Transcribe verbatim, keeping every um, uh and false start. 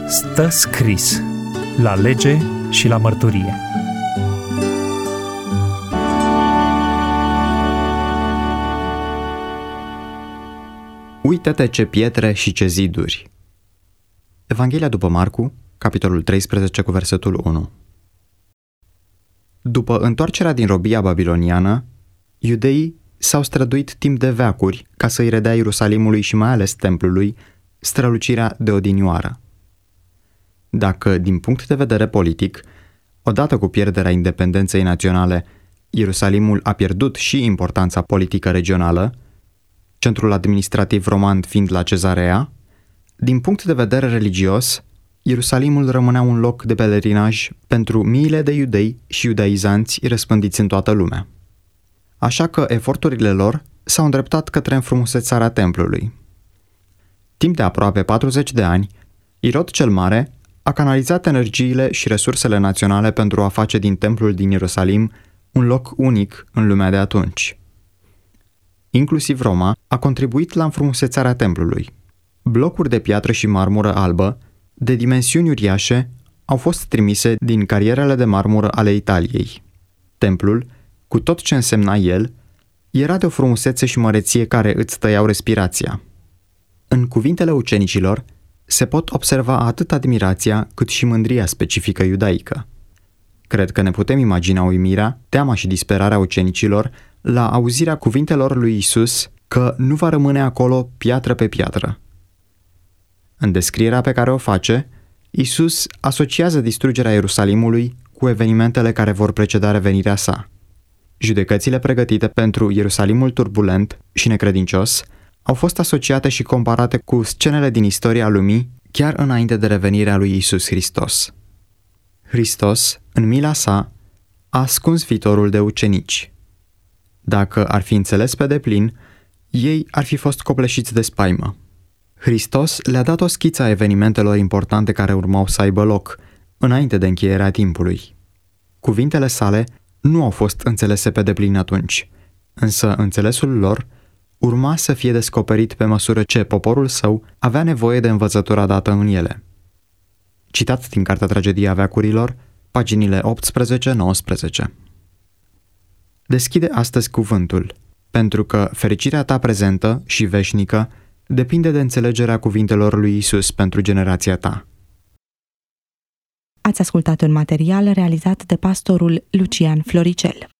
Stă scris la lege și la mărturie. Uită-te ce pietre și ce ziduri. Evanghelia după Marcu, capitolul treisprezece cu versetul unu. După întoarcerea din robia babiloniană, iudeii s-au străduit timp de veacuri ca să-i redea Ierusalimului și mai ales templului strălucirea de odinioară. Dacă, din punct de vedere politic, odată cu pierderea independenței naționale, Ierusalimul a pierdut și importanța politică regională, centrul administrativ roman fiind la Cezarea, din punct de vedere religios, Ierusalimul rămânea un loc de pelerinaj pentru miile de iudei și iudaizanți răspândiți în toată lumea. Așa că eforturile lor s-au îndreptat către înfrumusețarea templului. Timp de aproape patruzeci de ani, Irod cel Mare a canalizat energiile și resursele naționale pentru a face din templul din Ierusalim un loc unic în lumea de atunci. Inclusiv Roma a contribuit la înfrumusețarea templului. Blocuri de piatră și marmură albă, de dimensiuni uriașe, au fost trimise din carierele de marmură ale Italiei. Templul, cu tot ce însemna el, era de o frumusețe și măreție care îți tăiau respirația. În cuvintele ucenicilor se pot observa atât admirația cât și mândria specifică iudaică. Cred că ne putem imagina uimirea, teama și disperarea ucenicilor la auzirea cuvintelor lui Isus că nu va rămâne acolo piatră pe piatră. În descrierea pe care o face, Isus asociază distrugerea Ierusalimului cu evenimentele care vor preceda revenirea sa. Judecățile pregătite pentru Ierusalimul turbulent și necredincios au fost asociate și comparate cu scenele din istoria lumii chiar înainte de revenirea lui Isus Hristos. Hristos, în mila sa, a ascuns viitorul de ucenici. Dacă ar fi înțeles pe deplin, ei ar fi fost copleșiți de spaimă. Hristos le-a dat o schiță a evenimentelor importante care urmau să aibă loc, înainte de încheierea timpului. Cuvintele sale nu au fost înțelese pe deplin atunci, însă înțelesul lor urma să fie descoperit pe măsură ce poporul său avea nevoie de învățătura dată în ele. Citat din Cartea Tragedia Veacurilor, paginile optsprezece nouăsprezece. Deschide astăzi cuvântul, pentru că fericirea ta prezentă și veșnică depinde de înțelegerea cuvintelor lui Isus pentru generația ta. Ați ascultat un material realizat de pastorul Lucian Floricel.